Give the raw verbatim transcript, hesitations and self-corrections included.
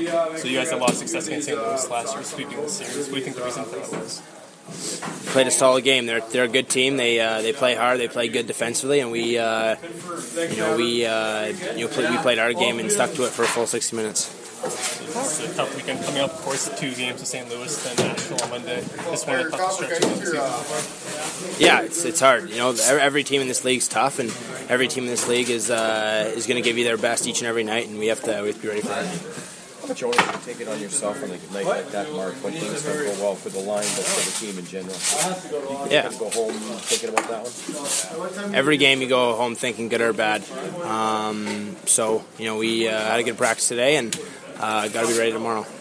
So you guys had a lot of success against Saint Louis last year, sweeping the series. What do you think the reason for that was? Played a solid game. They're they're a good team. They uh, they play hard. They play good defensively, and we uh, you know we uh, you know play, we played our game and stuck to it for a full sixty minutes. It's a tough weekend coming up. Of course, two games with Saint Louis, then Nashville on Monday. This one of the toughest stretches of the season. Yeah, it's it's hard. You know, every team in this league is tough, and every team in this league is uh, is going to give you their best each and every night, and we have to we have to be ready for it. How much ownership do you take it on yourself on a night like that, Mark, when things don't go well for the line, but for the team in general? Yeah. You go home thinking about that one? Every game you go home thinking good or bad. Um, so, you know, we uh, had a good practice today, and uh, got to be ready tomorrow.